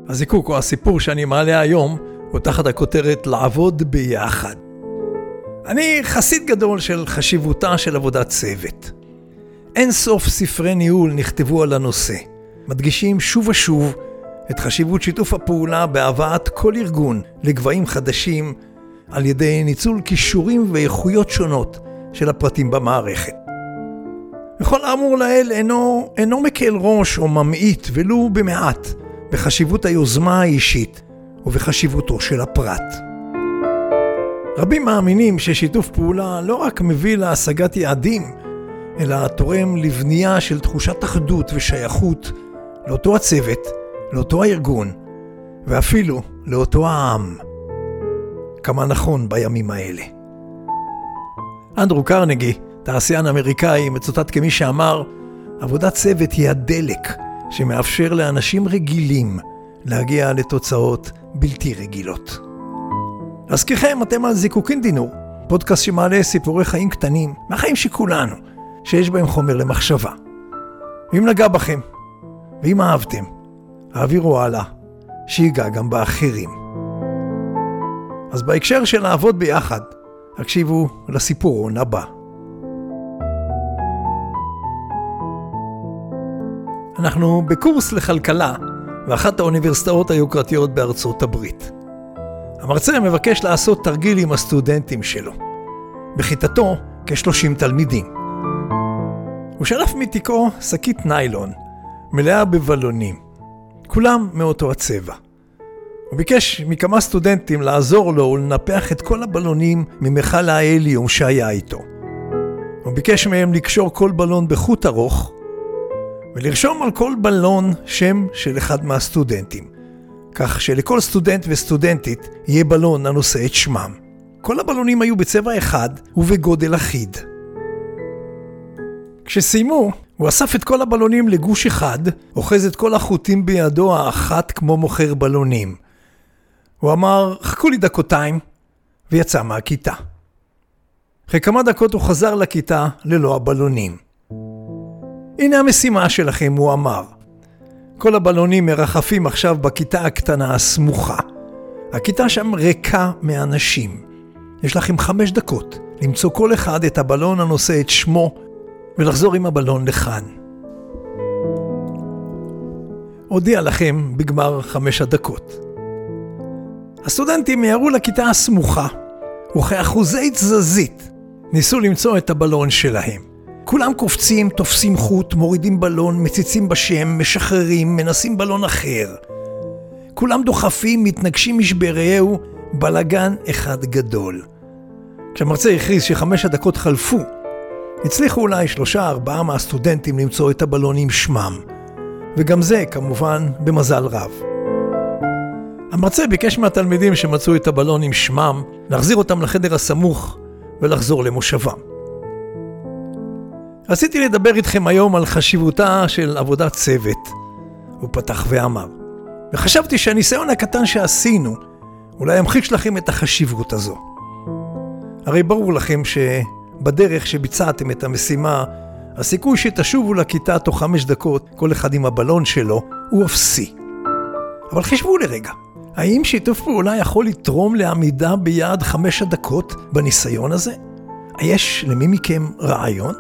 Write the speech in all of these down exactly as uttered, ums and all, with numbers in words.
הזיקוק או הסיפור שאני מעלה היום הוא תחת הכותרת לעבוד ביחד. אני חסיד גדול של חשיבותה של עבודת צוות. אין סוף ספרי ניהול נכתבו על הנושא, מדגישים שוב ושוב את חשיבות שיתוף הפעולה בהבאת כל ארגון לגבהים חדשים על ידי ניצול כישורים ואיכויות שונות של הפרטים במערכת. וכל האמור לאל אינו, אינו מקל ראש או ממעיט ולו במעט בחשיבות היוזמה האישית ובחשיבותו של הפרט. רבים מאמינים ששיתוף פעולה לא רק מביא להשגת יעדים, אלא תורם לבנייה של תחושת אחדות ושייכות לאותו הצוות, לאותו הארגון, ואפילו לאותו העם. כמה נכון בימים האלה. אנדרו קרנגי, תעשיין אמריקאי, מצוטט כמי שאמר, עבודת צוות היא הדלק שמאפשר לאנשים רגילים להגיע לתוצאות בלתי רגילות. להזכירכם, אתם על זיקוקין דינור, פודקאסט שמעלה סיפורי חיים קטנים, מהחיים שכולנו, שיש בהם חומר למחשבה. ואם נגע בכם, ואם אהבתם, העבירו הלאה, שיגע גם באחרים. אז בהקשר של לעבוד ביחד, הקשיבו לסיפור הבא. אנחנו בקורס לכלכלה, ואחת האוניברסיטאות היוקרתיות בארצות הברית. המרצה מבקש לעשות תרגיל עם הסטודנטים שלו. בכיתתו כ-שלושים תלמידים. הוא שלף מתיקו שקית ניילון, מלאה בבלונים. כולם מאותו הצבע. הוא ביקש מכמה סטודנטים לעזור לו ולנפח את כל הבלונים ממכל ההליום שהיה איתו. הוא ביקש מהם לקשור כל בלון בחוט ארוך, ולרשום על כל בלון שם של אחד מהסטודנטים, כך שלכל סטודנט וסטודנטית יהיה בלון הנושא את שמם. כל הבלונים היו בצבע אחד ובגודל אחיד. כשסיימו, הוא אסף את כל הבלונים לגוש אחד, אוחז את כל החוטים בידו האחת כמו מוכר בלונים. הוא אמר, חכו לי דקותיים, ויצא מהכיתה. אחרי כמה דקות הוא חזר לכיתה ללא הבלונים. הנה המשימה שלכם, הוא אמר. כל הבלונים מרחפים עכשיו בכיתה הקטנה הסמוכה. הכיתה שם ריקה מאנשים. יש לכם חמש דקות למצוא כל אחד את הבלון הנושא את שמו, ולחזור עם הבלון לכאן. הודיע לכם בגמר חמש הדקות. הסטודנטים יערו לכיתה הסמוכה, וכאחוזי תזזית ניסו למצוא את הבלון שלהם. כולם קופצים, תופסים חוט, מורידים בלון, מציצים בשם, משחררים, מנסים בלון אחר. כולם דוחפים, מתנגשים משבריהו, בלגן אחד גדול. כשהמרצה הכריז שחמש הדקות חלפו, הצליחו אולי שלושה ארבעה מהסטודנטים למצוא את הבלון עם שמם, וגם זה כמובן במזל רב. המרצה ביקש מהתלמידים שמצאו את הבלון עם שמם להחזיר אותם לחדר הסמוך ולחזור למושבם. רציתי לדבר איתכם היום על חשיבותה של עבודת צוות, הוא פתח ואמר, וחשבתי שהניסיון הקטן שעשינו אולי ימחיש לכם את החשיבות הזו. הרי ברור לכם ש... בדרך שביצעתם את המשימה, הסיכוי שתשובו לכיתה תוך חמש דקות, כל אחד עם הבלון שלו, הוא אפסי. אבל חשבו לרגע, האם שיתוף פעולה יכול לתרום לעמידה ביעד חמש הדקות בניסיון הזה? יש למי מכם רעיון?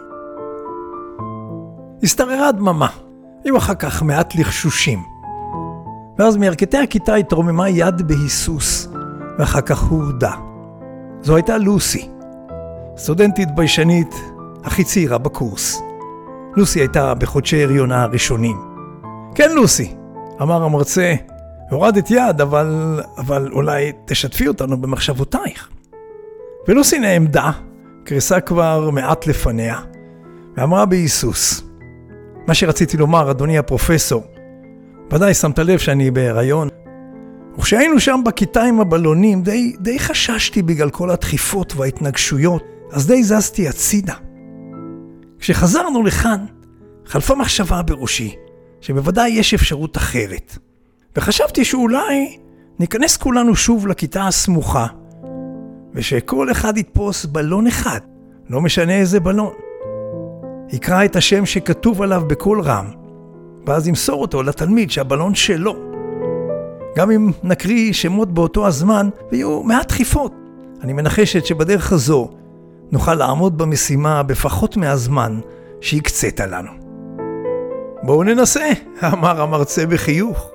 הסתררה דממה, היו אחר כך מעט לחשושים. ואז מירכתי הכיתה התרוממה יד בהיסוס, ואחר כך הורדה. זו הייתה לוסי. סטודנטית ביישנית הכי צעירה בקורס. לוסי הייתה בחודשי הריונה הראשונים. כן לוסי, אמר המרצה, הורדת יד, אבל, אבל אולי תשתפי אותנו במחשבותייך. ולוסי נעמדה, קריסה כבר מעט לפניה, ואמרה בהיסוס, מה שרציתי לומר, אדוני הפרופסור, ודאי שמת לב שאני בהיריון, וכשהיינו שם בכיתה עם הבלונים, די, די חששתי בגלל כל הדחיפות וההתנגשויות, אז די זזתי הצידה. כשחזרנו לכאן, חלפה מחשבה בראשי, שבוודאי יש אפשרות אחרת. וחשבתי שאולי ניכנס כולנו שוב לכיתה הסמוכה, ושכל אחד יתפוס בלון אחד, לא משנה איזה בלון. יקרא את השם שכתוב עליו בקול רם, ואז ימסור אותו לתלמיד שהבלון שלו. גם אם נקריא שמות באותו הזמן ויהיו מעט דחיפות. אני מנחשת שבדרך הזו נוכל לעמוד במשימה בפחות מהזמן שהקצת לנו. בואו ננסה, אמר המרצה בחיוך.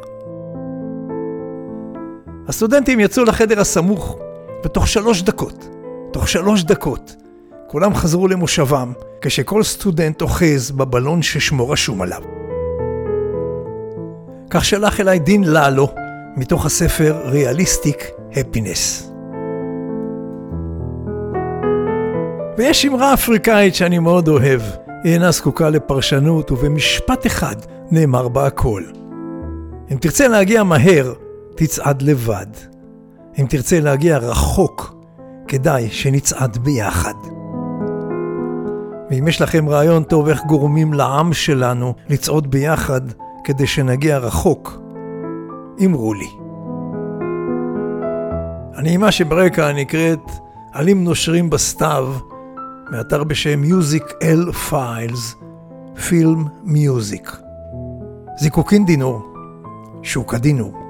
הסטודנטים יצאו לחדר הסמוך, ותוך שלוש דקות, תוך שלוש דקות, כולם חזרו למושבם, כשכל סטודנט אוחז בבלון ששמו רשום עליו. כך שלח אליי דין ללו, מתוך הספר ריאליסטיק הפינס. ויש אמרה אפריקאית שאני מאוד אוהב, היא אינה זקוקה לפרשנות, ובמשפט אחד נאמר בה הכל. אם תרצה להגיע מהר, תצעד לבד. אם תרצה להגיע רחוק, כדאי שנצעד ביחד. ואם יש לכם רעיון טוב איך גורמים לעם שלנו לצעוד ביחד כדי שנגיע רחוק, אמרו לי. הנעימה שברקע נקראת עלים נושרים בסתיו, מאתר בשם Music L Files, פילם מיוזיק. זיקוקין דינור, שוק הדינור.